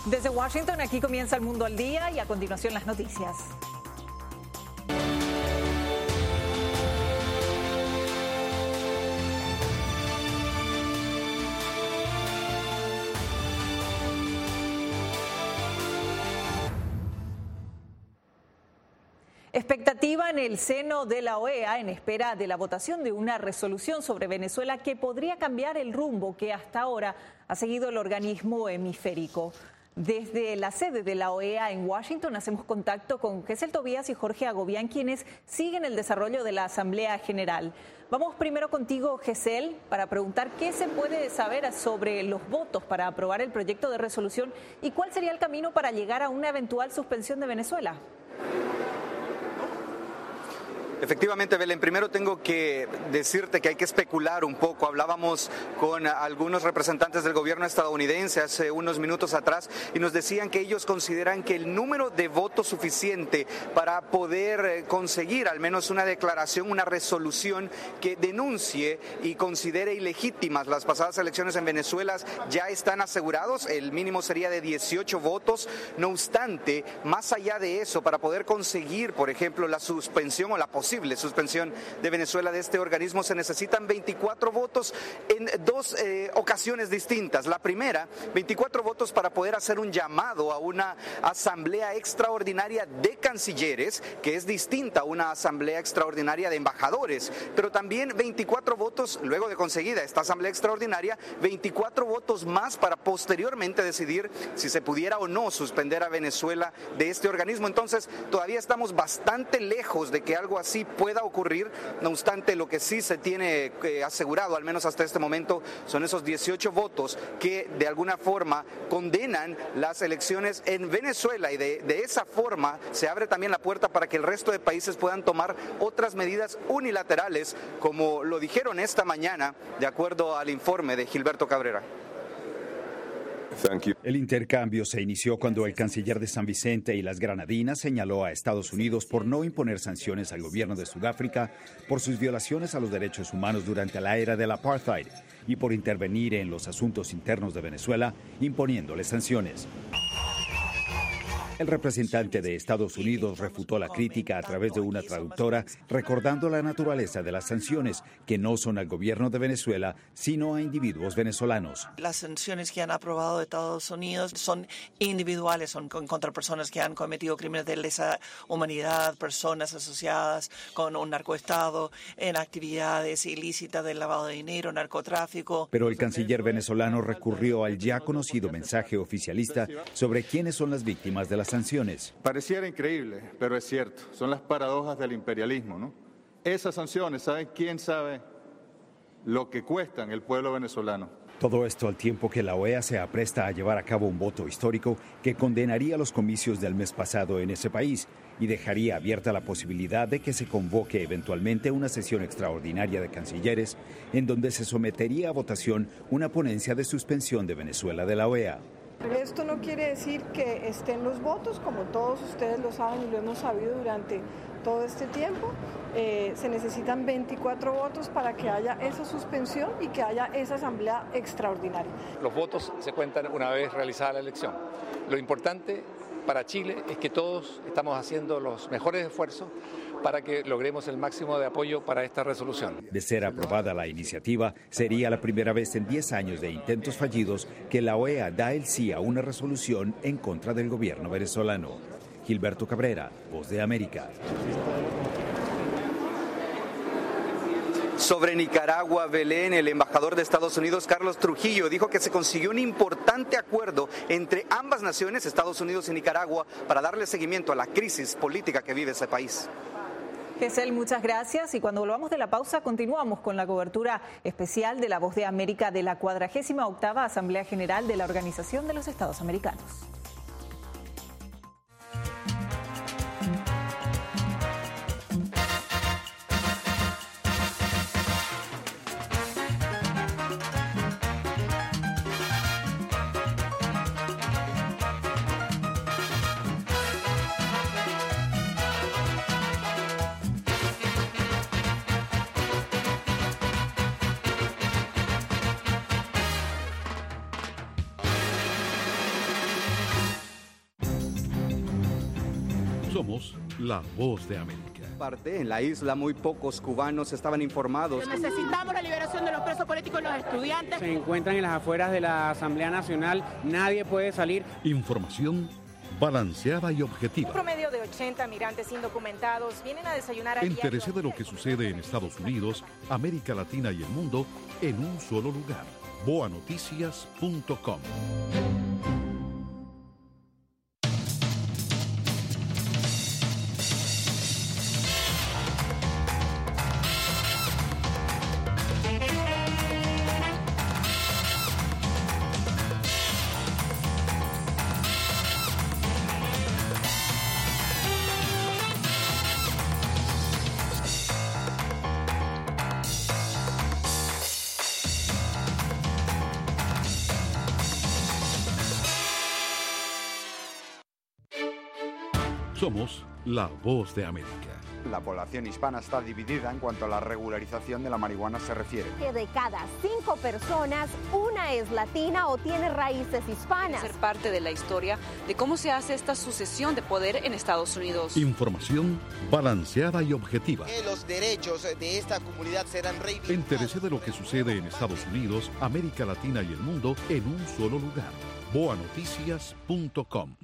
Desde Washington, aquí comienza El Mundo al Día y a continuación las noticias. Expectativa en el seno de la OEA en espera de la votación de una resolución sobre Venezuela que podría cambiar el rumbo que hasta ahora ha seguido el organismo hemisférico. Desde la sede de la OEA en Washington hacemos contacto con Gesell Tobías y Jorge Agobián, quienes siguen el desarrollo de la Asamblea General. Vamos primero contigo, Gesell, para preguntar qué se puede saber sobre los votos para aprobar el proyecto de resolución y cuál sería el camino para llegar a una eventual suspensión de Venezuela. Efectivamente, Belén, primero tengo que decirte que hay que especular un poco. Hablábamos con algunos representantes del gobierno estadounidense hace unos minutos atrás y nos decían que ellos consideran que el número de votos suficiente para poder conseguir al menos una declaración, una resolución que denuncie y considere ilegítimas las pasadas elecciones en Venezuela ya están asegurados. El mínimo sería de 18 votos. No obstante, más allá de eso, para poder conseguir, por ejemplo, la suspensión o la posible suspensión de Venezuela de este organismo, se necesitan 24 votos en dos ocasiones distintas. La primera, 24 votos para poder hacer un llamado a una asamblea extraordinaria de cancilleres, que es distinta a una asamblea extraordinaria de embajadores, pero también 24 votos, luego de conseguida esta asamblea extraordinaria, 24 votos más para posteriormente decidir si se pudiera o no suspender a Venezuela de este organismo. Entonces, todavía estamos bastante lejos de que algo así pueda ocurrir. No obstante, lo que sí se tiene asegurado, al menos hasta este momento, son esos 18 votos que de alguna forma condenan las elecciones en Venezuela, y de esa forma se abre también la puerta para que el resto de países puedan tomar otras medidas unilaterales, como lo dijeron esta mañana, de acuerdo al informe de Gilberto Cabrera. El intercambio se inició cuando el canciller de San Vicente y las Granadinas señaló a Estados Unidos por no imponer sanciones al gobierno de Sudáfrica por sus violaciones a los derechos humanos durante la era del apartheid y por intervenir en los asuntos internos de Venezuela imponiéndole sanciones. El representante de Estados Unidos refutó la crítica a través de una traductora, recordando la naturaleza de las sanciones, que no son al gobierno de Venezuela, sino a individuos venezolanos. Las sanciones que han aprobado Estados Unidos son individuales, son contra personas que han cometido crímenes de lesa humanidad, personas asociadas con un narcoestado, en actividades ilícitas de lavado de dinero, narcotráfico. Pero el canciller venezolano recurrió al ya conocido mensaje oficialista sobre quiénes son las víctimas de las sanciones. Pareciera increíble, pero es cierto. Son las paradojas del imperialismo, ¿no? Esas sanciones, ¿saben quién sabe lo que cuestan el pueblo venezolano? Todo esto al tiempo que la OEA se apresta a llevar a cabo un voto histórico que condenaría los comicios del mes pasado en ese país y dejaría abierta la posibilidad de que se convoque eventualmente una sesión extraordinaria de cancilleres en donde se sometería a votación una ponencia de suspensión de Venezuela de la OEA. Esto no quiere decir que estén los votos, como todos ustedes lo saben y lo hemos sabido durante todo este tiempo. Se necesitan 24 votos para que haya esa suspensión y que haya esa asamblea extraordinaria. Los votos se cuentan una vez realizada la elección. Lo importante para Chile es que todos estamos haciendo los mejores esfuerzos para que logremos el máximo de apoyo para esta resolución. De ser aprobada la iniciativa, sería la primera vez en 10 años de intentos fallidos que la OEA da el sí a una resolución en contra del gobierno venezolano. Gilberto Cabrera, Voz de América. Sobre Nicaragua, Belén, el embajador de Estados Unidos, Carlos Trujillo, dijo que se consiguió un importante acuerdo entre ambas naciones, Estados Unidos y Nicaragua, para darle seguimiento a la crisis política que vive ese país. Gesell, muchas gracias. Y cuando volvamos de la pausa, continuamos con la cobertura especial de La Voz de América de la 48ª Asamblea General de la Organización de los Estados Americanos. Somos la voz de América. En la isla muy pocos cubanos estaban informados. Necesitamos la liberación de los presos políticos y los estudiantes. Se encuentran en las afueras de la Asamblea Nacional, nadie puede salir. Información balanceada y objetiva. Un promedio de 80 migrantes indocumentados vienen a desayunar a diario. Entérese de lo que sucede en Estados Unidos, América Latina y el mundo en un solo lugar. boanoticias.com. Somos la voz de América. La población hispana está dividida en cuanto a la regularización de la marihuana se refiere. Que de cada 5 personas, una es latina o tiene raíces hispanas. Ser parte de la historia de cómo se hace esta sucesión de poder en Estados Unidos. Información balanceada y objetiva. Que los derechos de esta comunidad serán reivindicados. Entérese de lo que sucede en Estados Unidos, América Latina y el mundo en un solo lugar. boanoticias.com.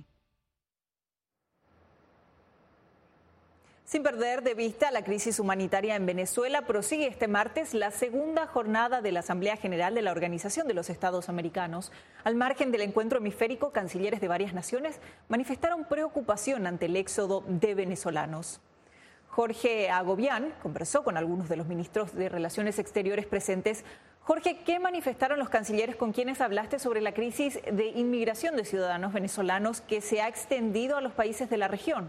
Sin perder de vista la crisis humanitaria en Venezuela, prosigue este martes la segunda jornada de la Asamblea General de la Organización de los Estados Americanos. Al margen del encuentro hemisférico, cancilleres de varias naciones manifestaron preocupación ante el éxodo de venezolanos. Jorge Agobián conversó con algunos de los ministros de Relaciones Exteriores presentes. Jorge, ¿qué manifestaron los cancilleres con quienes hablaste sobre la crisis de inmigración de ciudadanos venezolanos que se ha extendido a los países de la región?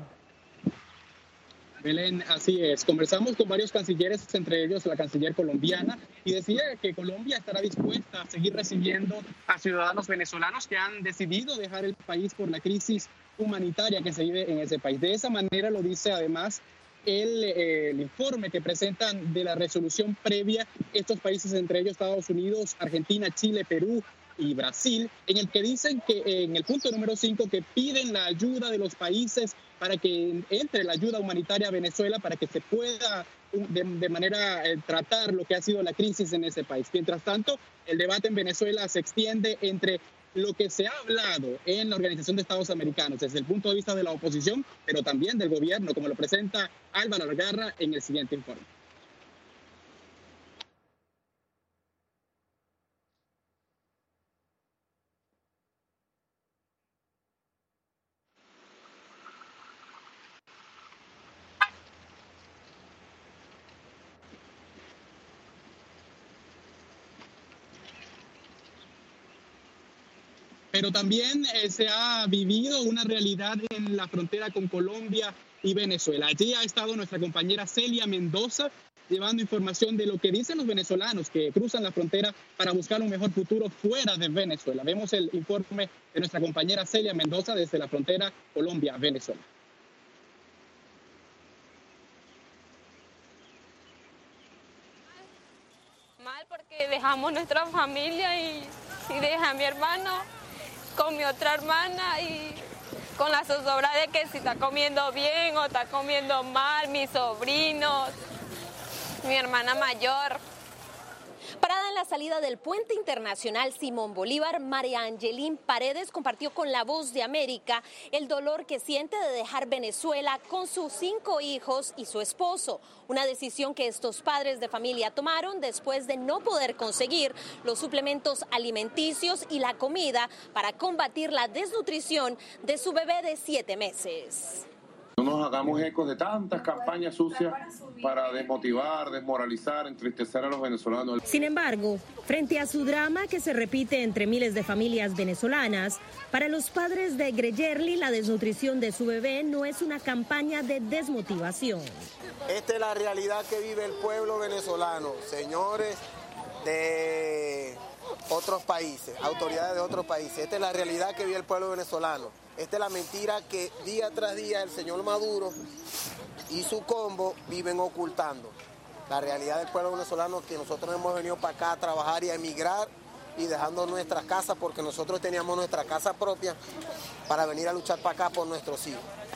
Belén, así es. Conversamos con varios cancilleres, entre ellos la canciller colombiana, y decía que Colombia estará dispuesta a seguir recibiendo a ciudadanos venezolanos que han decidido dejar el país por la crisis humanitaria que se vive en ese país. De esa manera lo dice además el informe que presentan de la resolución previa estos países, entre ellos Estados Unidos, Argentina, Chile, Perú y Brasil, en el que dicen que en el punto número 5 que piden la ayuda de los países para que entre la ayuda humanitaria a Venezuela para que se pueda de manera tratar lo que ha sido la crisis en ese país. Mientras tanto, el debate en Venezuela se extiende entre lo que se ha hablado en la Organización de Estados Americanos desde el punto de vista de la oposición, pero también del gobierno, como lo presenta Álvaro Algarra en el siguiente informe. Pero también se ha vivido una realidad en la frontera con Colombia y Venezuela. Allí ha estado nuestra compañera Celia Mendoza llevando información de lo que dicen los venezolanos que cruzan la frontera para buscar un mejor futuro fuera de Venezuela. Vemos el informe de nuestra compañera Celia Mendoza desde la frontera Colombia-Venezuela. Mal porque dejamos nuestra familia y dejé a mi hermano con mi otra hermana y con la zozobra de que si está comiendo bien o está comiendo mal, mis sobrinos, mi hermana mayor. Parada en la salida del Puente Internacional Simón Bolívar, María Angelín Paredes compartió con La Voz de América el dolor que siente de dejar Venezuela con sus 5 hijos y su esposo. Una decisión que estos padres de familia tomaron después de no poder conseguir los suplementos alimenticios y la comida para combatir la desnutrición de su bebé de 7 meses. No nos hagamos ecos de tantas campañas sucias para desmotivar, desmoralizar, entristecer a los venezolanos. Sin embargo, frente a su drama que se repite entre miles de familias venezolanas, para los padres de Greyerly la desnutrición de su bebé no es una campaña de desmotivación. Esta es la realidad que vive el pueblo venezolano, señores de otros países, autoridades de otros países. Esta es la realidad que vive el pueblo venezolano. Esta es la mentira que día tras día el señor Maduro y su combo viven ocultando. La realidad del pueblo venezolano es que nosotros hemos venido para acá a trabajar y a emigrar y dejando nuestras casas porque nosotros teníamos nuestra casa propia para venir a luchar para acá por nuestros hijos.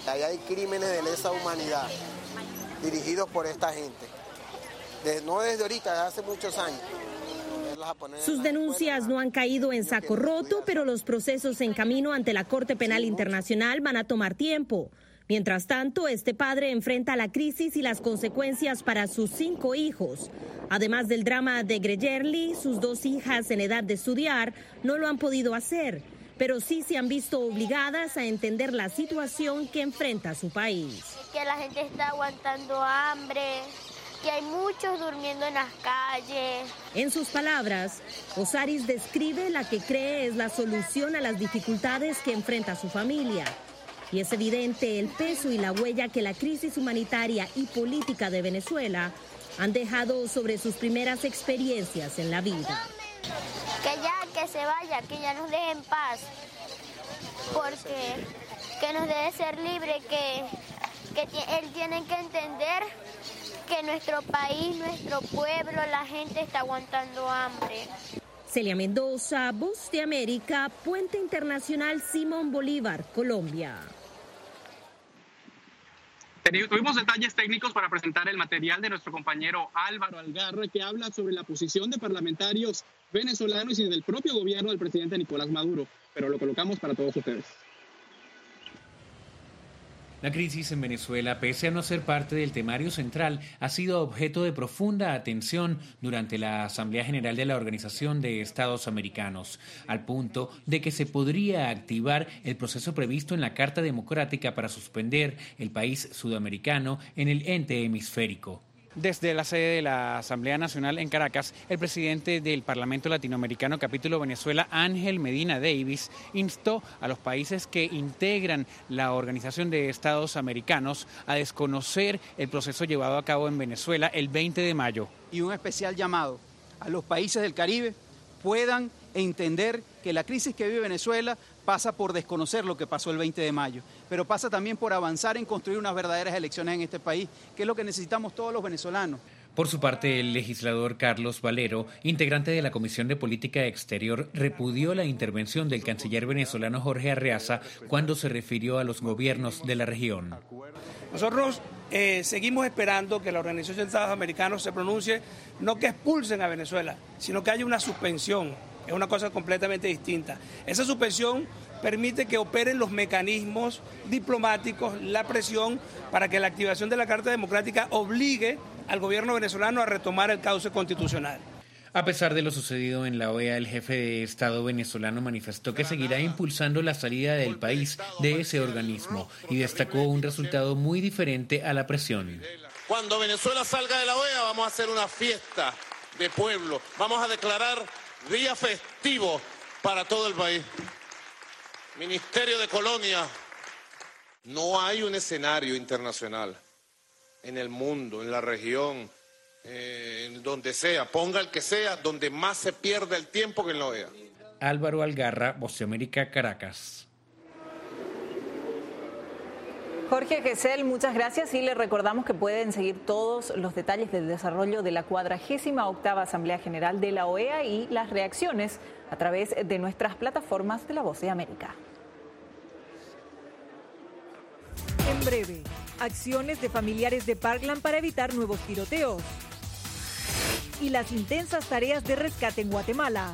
Ahí hay crímenes de lesa humanidad dirigidos por esta gente. No desde ahorita, desde hace muchos años. Sus denuncias no han caído en saco roto, pero los procesos en camino ante la Corte Penal Internacional van a tomar tiempo. Mientras tanto, este padre enfrenta la crisis y las consecuencias para sus 5 hijos. Además del drama de Gregerli, sus 2 hijas en edad de estudiar no lo han podido hacer, pero sí se han visto obligadas a entender la situación que enfrenta su país. Que la gente está aguantando hambre, que hay muchos durmiendo en las calles. En sus palabras, Osiris describe la que cree es la solución a las dificultades que enfrenta su familia. Y es evidente el peso y la huella que la crisis humanitaria y política de Venezuela han dejado sobre sus primeras experiencias en la vida. Que se vaya, que ya nos deje en paz, porque que nos debe ser libre, que él tiene que entender que nuestro país, nuestro pueblo, la gente está aguantando hambre. Celia Mendoza, Voz de América, Puente Internacional Simón Bolívar, Colombia. Tuvimos detalles técnicos para presentar el material de nuestro compañero Álvaro Algarra, que habla sobre la posición de parlamentarios venezolanos y del propio gobierno del presidente Nicolás Maduro, pero lo colocamos para todos ustedes. La crisis en Venezuela, pese a no ser parte del temario central, ha sido objeto de profunda atención durante la Asamblea General de la Organización de Estados Americanos, al punto de que se podría activar el proceso previsto en la Carta Democrática para suspender el país sudamericano en el ente hemisférico. Desde la sede de la Asamblea Nacional en Caracas, el presidente del Parlamento Latinoamericano Capítulo Venezuela, Ángel Medina Davis, instó a los países que integran la Organización de Estados Americanos a desconocer el proceso llevado a cabo en Venezuela el 20 de mayo. Y un especial llamado a los países del Caribe puedan entender que la crisis que vive Venezuela pasa por desconocer lo que pasó el 20 de mayo, pero pasa también por avanzar en construir unas verdaderas elecciones en este país, que es lo que necesitamos todos los venezolanos. Por su parte, el legislador Carlos Valero, integrante de la Comisión de Política Exterior, repudió la intervención del canciller venezolano Jorge Arreaza cuando se refirió a los gobiernos de la región. Nosotros seguimos esperando que la Organización de Estados Americanos se pronuncie, no que expulsen a Venezuela, sino que haya una suspensión. Es una cosa completamente distinta. Esa suspensión permite que operen los mecanismos diplomáticos, la presión, para que la activación de la Carta Democrática obligue al gobierno venezolano a retomar el cauce constitucional. A pesar de lo sucedido en la OEA, el jefe de Estado venezolano manifestó que seguirá impulsando la salida del país de ese organismo y destacó un resultado muy diferente a la presión. Cuando Venezuela salga de la OEA vamos a hacer una fiesta de pueblo, vamos a declarar día festivo para todo el país. Ministerio de Colonia, no hay un escenario internacional en el mundo, en la región, donde sea, ponga el que sea, donde más se pierda el tiempo que en la OEA. Álvaro Algarra, Voz de América, Caracas. Jorge Gesell, muchas gracias y le recordamos que pueden seguir todos los detalles del desarrollo de la 48ª Asamblea General de la OEA y las reacciones a través de nuestras plataformas de La Voz de América. En breve, acciones de familiares de Parkland para evitar nuevos tiroteos y las intensas tareas de rescate en Guatemala.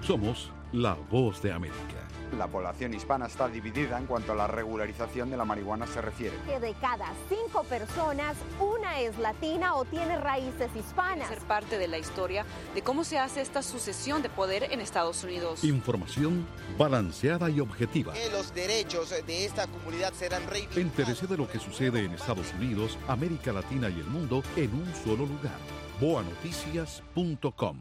Somos la voz de América. La población hispana está dividida en cuanto a la regularización de la marihuana se refiere. Que de cada 5 personas, una es latina o tiene raíces hispanas. Ser parte de la historia de cómo se hace esta sucesión de poder en Estados Unidos. Información balanceada y objetiva. Que los derechos de esta comunidad serán reivindicados. Entérese de lo que sucede en Estados Unidos, América Latina y el mundo en un solo lugar. boanoticias.com.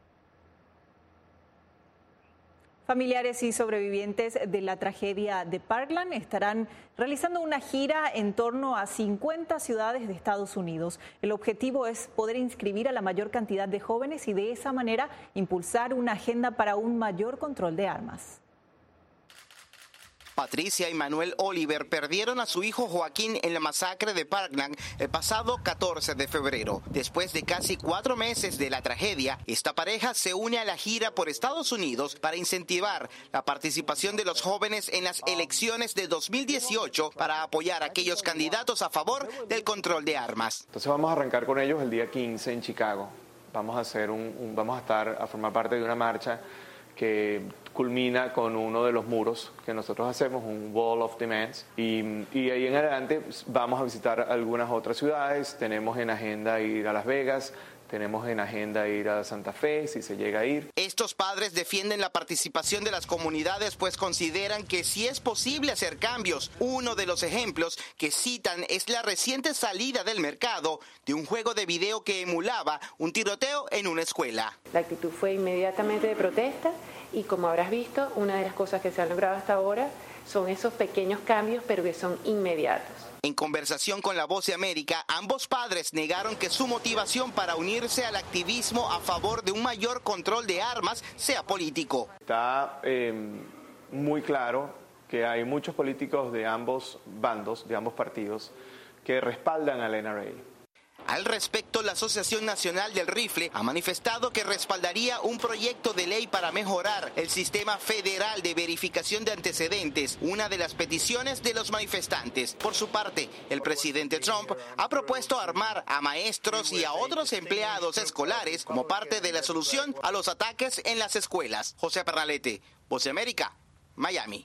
Familiares y sobrevivientes de la tragedia de Parkland estarán realizando una gira en torno a 50 ciudades de Estados Unidos. El objetivo es poder inscribir a la mayor cantidad de jóvenes y de esa manera impulsar una agenda para un mayor control de armas. Patricia y Manuel Oliver perdieron a su hijo Joaquín en la masacre de Parkland el pasado 14 de febrero. Después de casi 4 meses de la tragedia, esta pareja se une a la gira por Estados Unidos para incentivar la participación de los jóvenes en las elecciones de 2018 para apoyar a aquellos candidatos a favor del control de armas. Entonces vamos a arrancar con ellos el día 15 en Chicago. Vamos a formar parte de una marcha que culmina con uno de los muros que nosotros hacemos, un Wall of Demands, y ahí en adelante vamos a visitar algunas otras ciudades. Tenemos en agenda ir a Las Vegas, tenemos en agenda ir a Santa Fe, si se llega a ir. Estos padres defienden la participación de las comunidades, pues consideran que sí es posible hacer cambios. Uno de los ejemplos que citan es la reciente salida del mercado de un juego de video que emulaba un tiroteo en una escuela. La actitud fue inmediatamente de protesta y, como habrás visto, una de las cosas que se han logrado hasta ahora son esos pequeños cambios, pero que son inmediatos. En conversación con La Voz de América, ambos padres negaron que su motivación para unirse al activismo a favor de un mayor control de armas sea político. Está muy claro que hay muchos políticos de ambos bandos, de ambos partidos, que respaldan al NRA. Al respecto, la Asociación Nacional del Rifle ha manifestado que respaldaría un proyecto de ley para mejorar el sistema federal de verificación de antecedentes, una de las peticiones de los manifestantes. Por su parte, el presidente Trump ha propuesto armar a maestros y a otros empleados escolares como parte de la solución a los ataques en las escuelas. José Pernalete, Voz de América, Miami.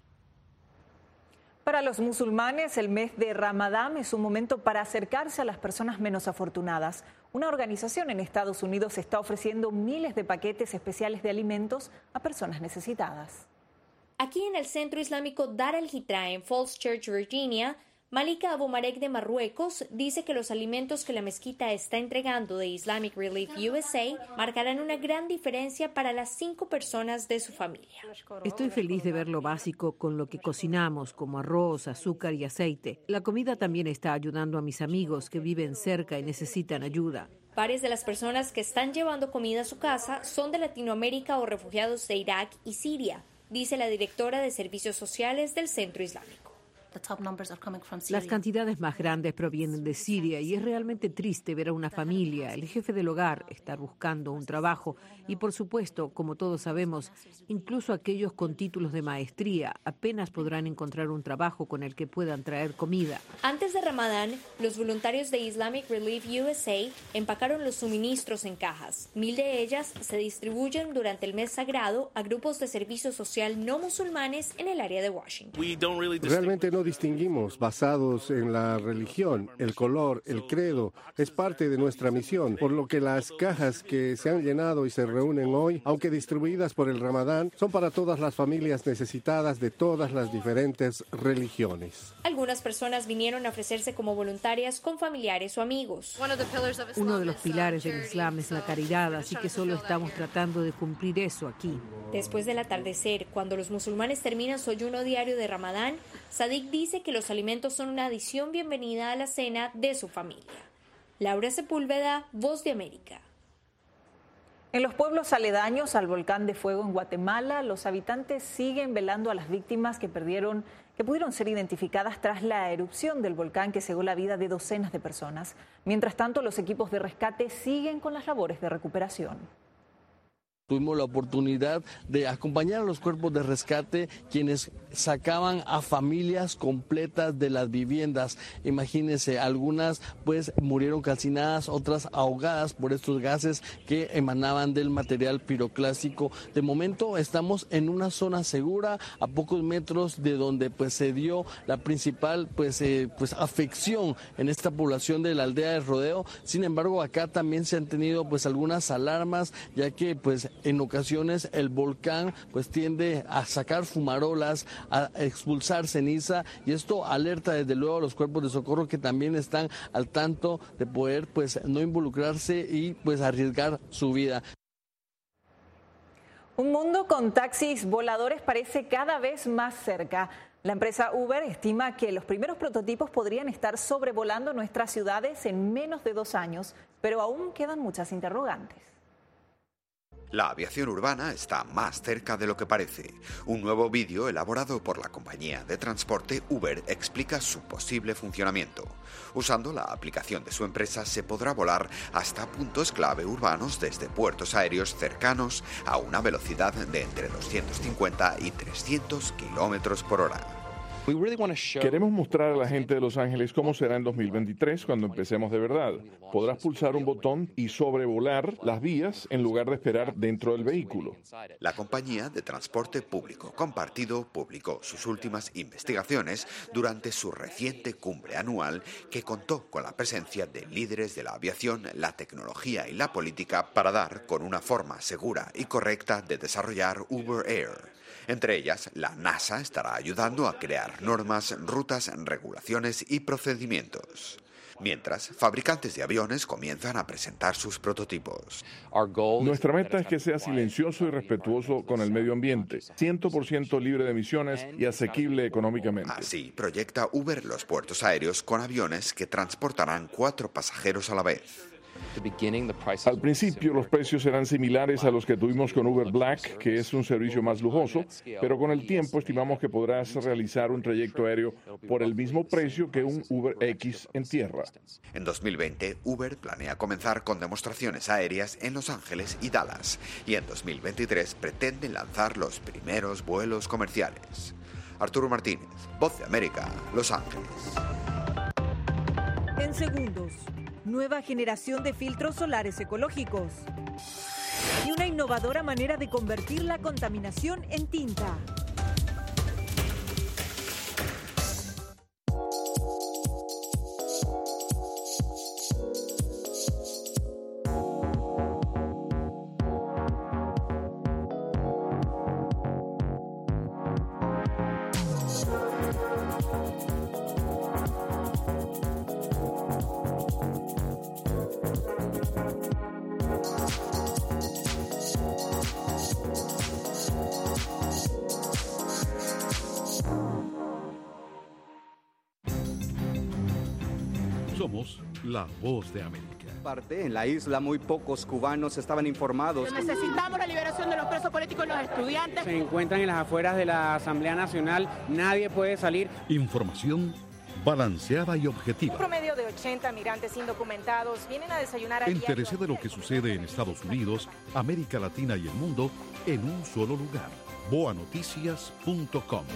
Para los musulmanes, el mes de Ramadán es un momento para acercarse a las personas menos afortunadas. Una organización en Estados Unidos está ofreciendo miles de paquetes especiales de alimentos a personas necesitadas. Aquí en el Centro Islámico Dar al-Hitra en Falls Church, Virginia, Malika Abumarek de Marruecos dice que los alimentos que la mezquita está entregando de Islamic Relief USA marcarán una gran diferencia para las 5 personas de su familia. Estoy feliz de ver lo básico con lo que cocinamos, como arroz, azúcar y aceite. La comida también está ayudando a mis amigos que viven cerca y necesitan ayuda. Varias de las personas que están llevando comida a su casa son de Latinoamérica o refugiados de Irak y Siria, dice la directora de Servicios Sociales del Centro Islámico. Las cantidades más grandes provienen de Siria y es realmente triste ver a una familia, el jefe del hogar, estar buscando un trabajo y, por supuesto, como todos sabemos, incluso aquellos con títulos de maestría apenas podrán encontrar un trabajo con el que puedan traer comida. Antes de Ramadán, los voluntarios de Islamic Relief USA empacaron los suministros en cajas. 1,000 de ellas se distribuyen durante el mes sagrado a grupos de servicio social no musulmanes en el área de Washington. Realmente no distinguimos basados en la religión, el color, el credo. Es parte de nuestra misión, por lo que las cajas que se han llenado y se reúnen hoy, aunque distribuidas por el Ramadán, son para todas las familias necesitadas de todas las diferentes religiones. Algunas personas vinieron a ofrecerse como voluntarias con familiares o amigos. Uno de los pilares del Islam es la caridad, así que solo estamos tratando de cumplir eso aquí. Después del atardecer, cuando los musulmanes terminan su ayuno diario de Ramadán, Sadiq dice que los alimentos son una adición bienvenida a la cena de su familia. Laura Sepúlveda, Voz de América. En los pueblos aledaños al volcán de fuego en Guatemala, los habitantes siguen velando a las víctimas que pudieron ser identificadas tras la erupción del volcán que cegó la vida de docenas de personas. Mientras tanto, los equipos de rescate siguen con las labores de recuperación. Tuvimos la oportunidad de acompañar a los cuerpos de rescate, quienes sacaban a familias completas de las viviendas. Imagínense, algunas pues murieron calcinadas, otras ahogadas por estos gases que emanaban del material piroclástico. De momento estamos en una zona segura, a pocos metros de donde pues se dio la principal afección en esta población de la aldea de Rodeo. Sin embargo, acá también se han tenido pues algunas alarmas, ya que pues en ocasiones el volcán pues tiende a sacar fumarolas, a expulsar ceniza, y esto alerta desde luego a los cuerpos de socorro, que también están al tanto de poder pues no involucrarse y pues arriesgar su vida. Un mundo con taxis voladores parece cada vez más cerca. La empresa Uber estima que los primeros prototipos podrían estar sobrevolando nuestras ciudades en menos de 2 años, pero aún quedan muchas interrogantes. La aviación urbana está más cerca de lo que parece. Un nuevo vídeo elaborado por la compañía de transporte Uber explica su posible funcionamiento. Usando la aplicación de su empresa se podrá volar hasta puntos clave urbanos desde puertos aéreos cercanos a una velocidad de entre 250 y 300 kilómetros por hora. Queremos mostrar a la gente de Los Ángeles cómo será en 2023 cuando empecemos de verdad. Podrás pulsar un botón y sobrevolar las vías en lugar de esperar dentro del vehículo. La compañía de transporte público compartido publicó sus últimas investigaciones durante su reciente cumbre anual, que contó con la presencia de líderes de la aviación, la tecnología y la política para dar con una forma segura y correcta de desarrollar Uber Air. Entre ellas, la NASA estará ayudando a crear normas, rutas, regulaciones y procedimientos. Mientras, fabricantes de aviones comienzan a presentar sus prototipos. Nuestra meta es que sea silencioso y respetuoso con el medio ambiente, 100% libre de emisiones y asequible económicamente. Así proyecta Uber los puertos aéreos con aviones que transportarán 4 pasajeros a la vez. Al principio los precios serán similares a los que tuvimos con Uber Black, que es un servicio más lujoso, pero con el tiempo estimamos que podrás realizar un trayecto aéreo por el mismo precio que un Uber X en tierra. En 2020, Uber planea comenzar con demostraciones aéreas en Los Ángeles y Dallas, y en 2023 pretende lanzar los primeros vuelos comerciales. Arturo Martínez, Voz de América, Los Ángeles. En segundos. Nueva generación de filtros solares ecológicos y una innovadora manera de convertir la contaminación en tinta. Somos la Voz de América. En la isla muy pocos cubanos estaban informados. Necesitamos la liberación de los presos políticos y los estudiantes. Se encuentran en las afueras de la Asamblea Nacional, nadie puede salir. Información balanceada y objetiva. Un promedio de 80 migrantes indocumentados vienen a desayunar. Entérese de lo que sucede en Estados Unidos, América Latina y el mundo en un solo lugar. boanoticias.com.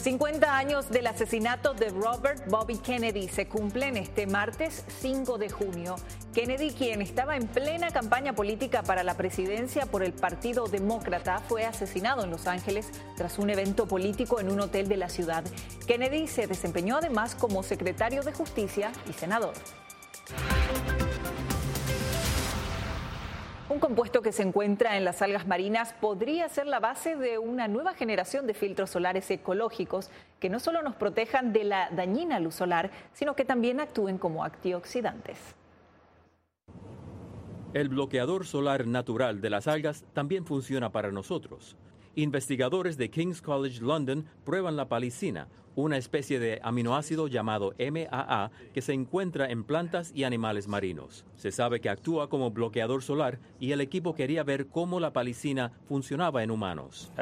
50 años del asesinato de Robert Bobby Kennedy se cumplen este martes 5 de junio. Kennedy, quien estaba en plena campaña política para la presidencia por el Partido Demócrata, fue asesinado en Los Ángeles tras un evento político en un hotel de la ciudad. Kennedy se desempeñó además como secretario de Justicia y senador. Un compuesto que se encuentra en las algas marinas podría ser la base de una nueva generación de filtros solares ecológicos que no solo nos protejan de la dañina luz solar, sino que también actúen como antioxidantes. El bloqueador solar natural de las algas también funciona para nosotros. Investigadores de King's College London prueban la palicina, una especie de aminoácido llamado MAA que se encuentra en plantas y animales marinos. Se sabe que actúa como bloqueador solar y el equipo quería ver cómo la palicina funcionaba en humanos.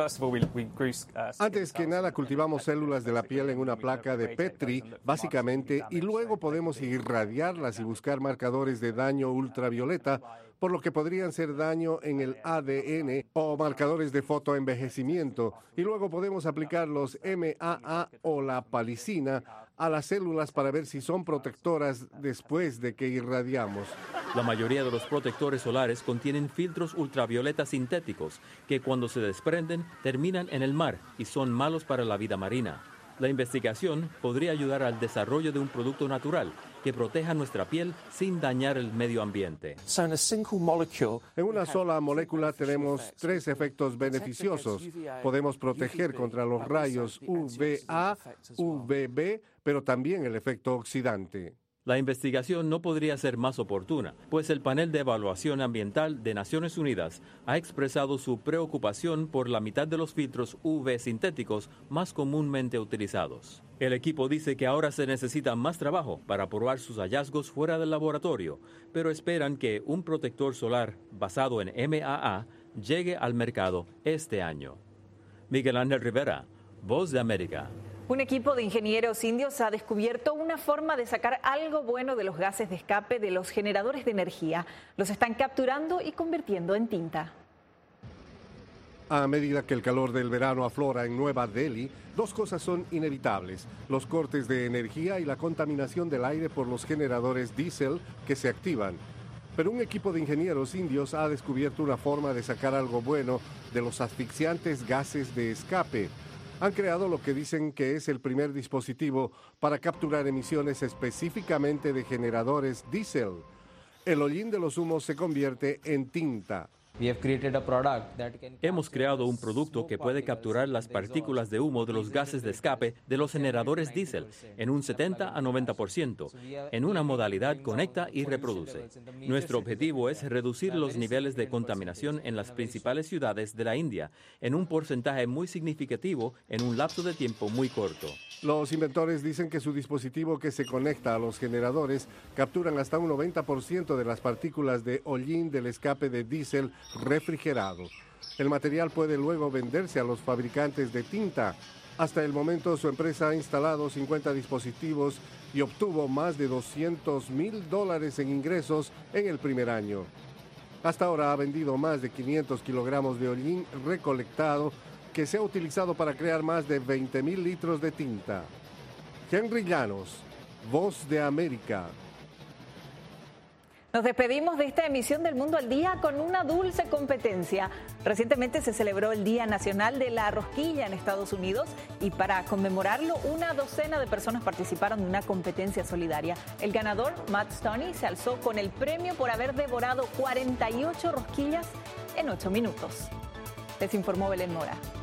Antes que nada cultivamos células de la piel en una placa de Petri, básicamente, y luego podemos irradiarlas y buscar marcadores de daño ultravioleta, por lo que podrían ser daño en el ADN o marcadores de fotoenvejecimiento, y luego podemos aplicar los MAA o la palicina a las células para ver si son protectoras después de que irradiamos. La mayoría de los protectores solares contienen filtros ultravioleta sintéticos que cuando se desprenden terminan en el mar y son malos para la vida marina. La investigación podría ayudar al desarrollo de un producto natural que proteja nuestra piel sin dañar el medio ambiente. En una sola molécula tenemos 3 efectos beneficiosos. Podemos proteger contra los rayos UVA, UVB, pero también el efecto oxidante. La investigación no podría ser más oportuna, pues el Panel de Evaluación Ambiental de Naciones Unidas ha expresado su preocupación por la mitad de los filtros UV sintéticos más comúnmente utilizados. El equipo dice que ahora se necesita más trabajo para probar sus hallazgos fuera del laboratorio, pero esperan que un protector solar basado en MAA llegue al mercado este año. Miguel Ángel Rivera, Voz de América. Un equipo de ingenieros indios ha descubierto una forma de sacar algo bueno de los gases de escape de los generadores de energía. Los están capturando y convirtiendo en tinta. A medida que el calor del verano aflora en Nueva Delhi, 2 cosas son inevitables: los cortes de energía y la contaminación del aire por los generadores diésel que se activan. Pero un equipo de ingenieros indios ha descubierto una forma de sacar algo bueno de los asfixiantes gases de escape. Han creado lo que dicen que es el primer dispositivo para capturar emisiones específicamente de generadores diésel. El hollín de los humos se convierte en tinta. Hemos creado un producto que puede capturar las partículas de humo de los gases de escape de los generadores diésel en un 70 a 90%, en una modalidad conecta y reproduce. Nuestro objetivo es reducir los niveles de contaminación en las principales ciudades de la India en un porcentaje muy significativo en un lapso de tiempo muy corto. Los inventores dicen que su dispositivo que se conecta a los generadores capturan hasta un 90% de las partículas de hollín del escape de diésel refrigerado. El material puede luego venderse a los fabricantes de tinta. Hasta el momento su empresa ha instalado 50 dispositivos y obtuvo más de $200,000 en ingresos en el primer año. Hasta ahora ha vendido más de 500 kilogramos de hollín recolectado que se ha utilizado para crear más de 20,000 litros de tinta. Henry Llanos, Voz de América. Nos despedimos de esta emisión del Mundo al Día con una dulce competencia. Recientemente se celebró el Día Nacional de la Rosquilla en Estados Unidos y para conmemorarlo una docena de personas participaron en una competencia solidaria. El ganador, Matt Stoney, se alzó con el premio por haber devorado 48 rosquillas en 8 minutos. Les informó Belén Mora.